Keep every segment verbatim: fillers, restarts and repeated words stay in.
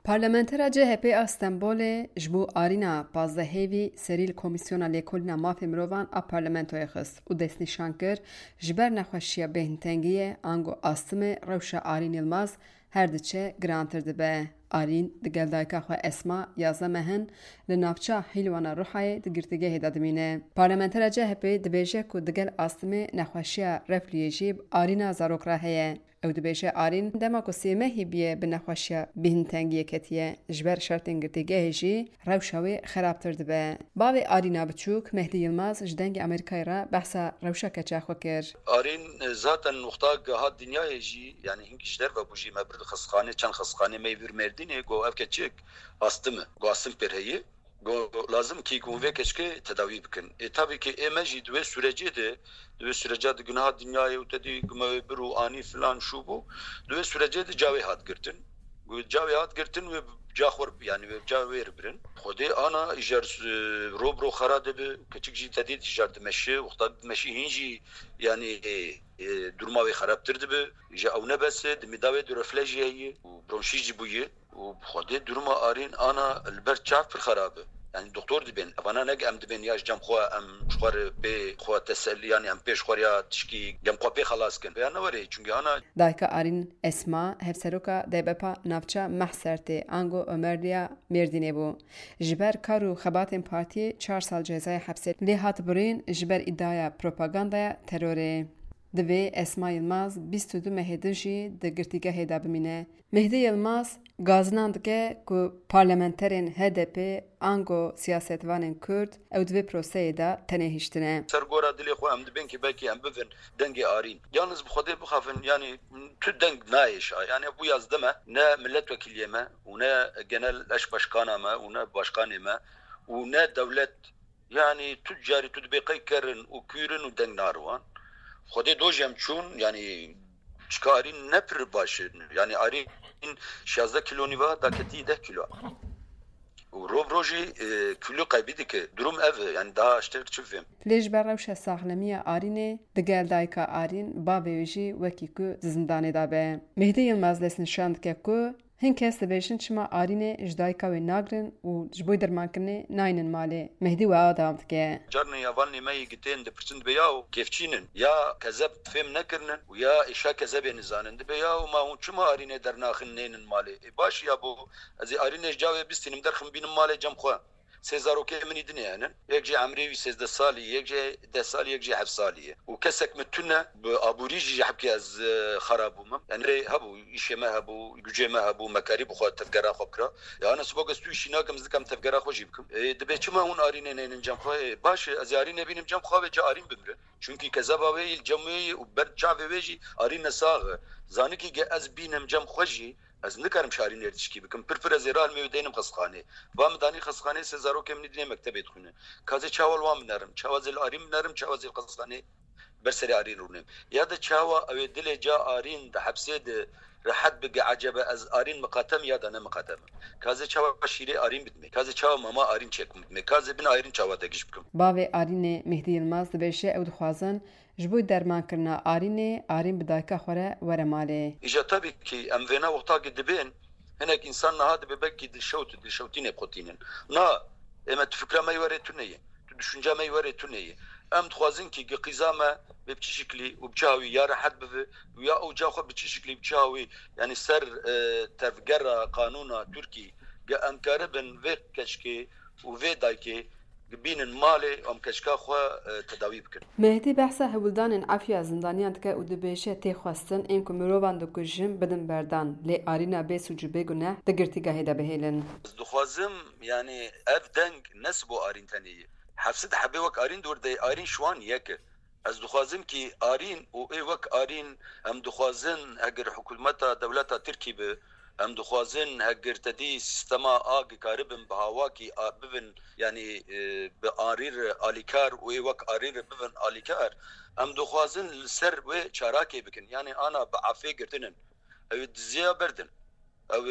پارلمانترا C H P a Stenbolê ji bo arîna pazdehêvî serî li Komîsyona Lêkolîna Mafê Mirovan a parlamentoyê xist û destnîşan kir ji ber nexweşiya bêhintengiyê ango astîmê rewşa Arîn Yilmaz her diçe girantir dibe. Arîn di gel dayika xwe Esma yazde mehin li navçeya Hîlwana Rihayê di girtîgehê de dimîne. Parlamentera C H P dibêje ku di gel astîmê nexweşiya reflûyê jî arîna zarok re heye. Ew dibêje Arîn dema ku sêmehî bûye bi nexweşiya bêhintengiyê ketiye ji ber şertên girtîgehê jî rewşa wê xerabtir dibe. Bavê Arîna biçûk Mehdi Yilmaz ji dengê Amerîkayê re behsa rewşa keça xwe kir. Arîn zaten nokta geha dinyayê jî yani hin ji derve bû jî me bir xistxanê çend xistxanê me vir Mêrdînê got ev keçik astîme got astîm pêr heye got lazim ki ku vê keçikê tedawî bikin. E tabii ki ême jî di wê sürecê de di wê süreca di gunaha dinyayê û te dî me bir û anî filan şû bû di wê sürecê de cawê hat girtin. Cawê hat girtin ve ca xwe yani ca wê birin. Xwedê ana îjar robro xera dibe keçik jî tedî îjar dimeşi wexta dimeşî hin jî yani durma wê xerabtir dibe ji ew nebese di mîdavê di refle jî heye û bronşît jî bûye û xwedê durma Arîn ana li ber çav pir xerab e. Yani doktor dibên evana nek em dibên ya ji cem xwe em ji xwe re pê xwe tesellî yani em pêş xwariya tişkî gem xwe pê xelas kin. Ya ne were çünkü ana Dayika Arîn Esma hevseroka D B P navçeya Mehsertê ango Ömerliya Mêrdînê bû. Ji ber kar û xebatên partiyê çar sal cezaya hepsê lê hat birîn ji ber îddiaya propagandaya terorê. Divê Esma Yilmaz bîst û du mehê din jî di girtîgehê de bimîne. Mehdi Yilmaz gazinan dike ku parlamenterên H D P ango siyasetvanên Kurd ew di vê proseyê de tenê hiştine. Sergora dilê xwe em dibin ki belkî em bivin dengê Arîn. Yalnız bi Xwedê bixafin yani tu deng nayêşa yani bu yaz deme ne milletvekiliyê me û ne genel eş başkana me û ne başkanê me û ne devlet yani tu carî tu dibê qey kerin û kûrin û deng narwan. Xwedê doj em çûn yani çika Arîn ne pir baş e yani Arîn şazde kilo niva daketî deh kilo. Rov rojî kilo kaybî dike durum ev yani daha şter çivim. Lê ji ber rewşa saxlemiya Arînê di gel dayika Arîn bavê wê jî wekî ku zindanê da be. Mehdi Yilmaz destnîşan dike ku hin kes dibêjin çima Arînê ji dayika wê nagrin û ji bo dermankirinê nayînin malê. Mehdi we adam dike. Carnê yavanê me yê gitên dipirsin dibe ya kevçînin ya kezeb fêm nekirinin û ya îşa kezebê nizanin dibe ya ma hûn çima Arînê dernaxin nênin malê. E baş ya bu ez ê Arînê ji cawê bîstînim derxin bînim malê cem xwe. Sê zarokê min dinê henin. Yek jî emrê wî sêzde salî, yek jî deh salî, yek jî hev salî ye. û kesek min tune bi aborî jî ji hebkê ez xerab bûm. Yani rê hebû, îşê me hebû, gücê me hebû, me karî bi xwe tevgera xwe bikira. Ya ana sibok ez tu îşî nakim ez dikim tevgera xwe jî bikim. Dibe çima hûn Arînê nênin cem xwe? Baş ez ê Arînê bînim cem xwe ve ca Arîn bimre. Çünkü kezeba wê il cem wê û ber çavê wê jî Arîn sax e. Zanîkî ge ez bînim cem xwe jî ez nikarim şarî nêrdişkî bikim. Pir pir ez ê ralmê wê deynim xistxanê. Va min danî xistxanê sê zarokê min dînê mektebê dixwîne. Kazê çawa wan binerim, çawa zêl Arîn binerim, çawa zêl xistxanê ber serê Arîn rûnim. Ya da çawa ew ê dilê ca Arîn di hepsê de rahat bige acebe ez Arîn miqatem ya da ne miqatem. Kazê çawa şîrê Arîn bitme. Kazê çawa mama Arîn çekim bitme. Kazê bin Arîn çawa te giş bikim. Bavê Arînê Mehdi Yilmaz dibêje ew dixwazin ji bo dermankirina Arînê Arîn bi dayika xwe re were malê. İja tabii ki em vêna wextakê dibên hinek insan niha dibe belkî dilşewt dilşewtînê qutînin. Na eme tu fikra me were tu neyê. Tu düşünce me were tu neyê. Em dixwazin ki qîza me bi çi şeklî û bi çawa wî ya rehet bibe ya ew ca xwe bi çi şeklî bi çawa wî yani ser tevgera qanûna Tirkî ge em karibin vê keçikê û vê dayikê bînin malê em keçika xwe tedawî bikin. Mehdi behsa hewildanên efiya zindaniyan dike û dibêje tê xwestin ên ku mirovan dikujin bidin berdan. Lê Arîna bêsûc û bêguneh di girtîgehê de bihêlin. Ez dixwazim yani ev deng nes bo Arîn tenê. Hevsî de hebê wek Arîn dewr Arîn şwan yek e. Ez dixwazim ki Arîn û ê wek Arîn em dixwazin eger hikûmeta dewleta Tirkî bi em dixwazin eger tedî sistema agî karibin bi hawakî bibin yani bi arîr alîkar û ê wek arîr bibin alîkar em dixwazin li ser wê çarakê bikin yani ana bi afê girtinin ew diziya berdin ew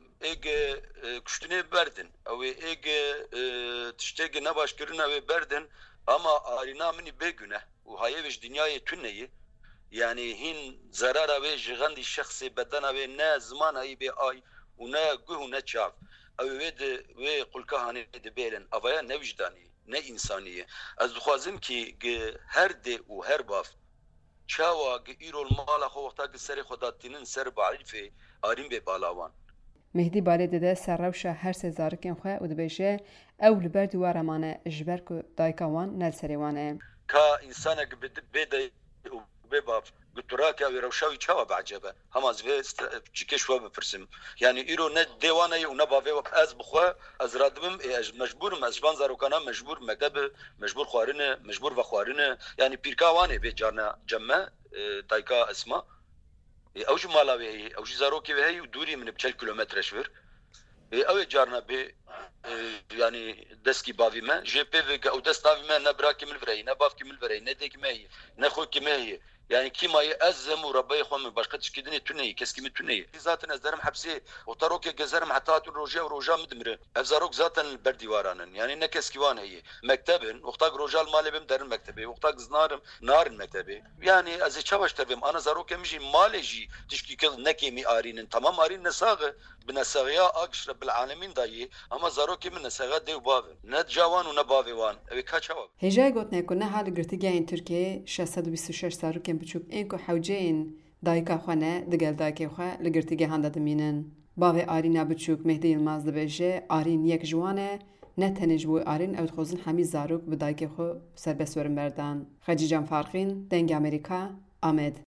êge kuştinê berdin ew êge tiştekî nebaşkirin ew berdin ama Arîna minî bêguneh û hayê wê ji dinyayê tuneyê yani hin zarara ve jigandi şahsi bedena ve ne zamana iyi be ay و نه گوه و نه چاو او وید و قلکه هانی دبیلن اویا نه وجدانی نه انسانیه از دخوازم که هر ده و هر باف چاوا ایرو المال خو وقتا سر خداتینن سر بعریفه آرین به بالاوان مهدی بالی دده سر روشا هر سه زارکن خواه و دبیشه او لبر دوارمانه جبر که دایکاوان نل سریوانه که انسانه بده بباف قطراك او روشاوي چاوا بعجبه هم از وی چیکش و بپرسم یعنی ایرو نه دیوانه و نه باوی و از بخوا از رادبم مجبورم از جوان زاروکانا مجبور مکتب مجبور خوارنه مجبور و خوارنه یعنی پیرکاوانه به جارنا جمع دایکا اسما او جو مالاوی او جو زاروکی وی دوری من بچل کیلومتر شور او جارنا به yani deski bavi me J P ve o destavi me ne bra kimil vrey ne bav kimil vrey ne de kime ne xo kime yani kimayı ezzem u rabbi xom başka tişkidini tüneyi keskimi tüneyi zaten ezlerim hapsi o tarok gezerim hatta tu roja u roja midmire evzarok zaten ber divaranın yani ne keskivan heyi mektebin vaqta rojal malebim derin mektebi vaqta znarım narin mektebi yani az çavaş terbim ana zarok emji maleji tişkikil ne kemi arinin tamam arin ne sağı بنساغيا اكشر بالعالمين داي اما زاروكي من نساغا ديو باف نه جوان و نه باويوان اوي کا چاو هجای گوتنه کنه حال گرتگین ترکیه ششصد و بیست و شش زاروکن بچوک اینکو حوجین دایکا خونه دگل دایکا خو لگرتگی هنده دمینن باوی آرینا بچوک مهدی یلماز دبیجه آرین یک جوانه نه تنج بو آرین او خوزن همی زاروک به دایکا خو سربسورن بردان خجیجان فارقین دنگ امریکا آمد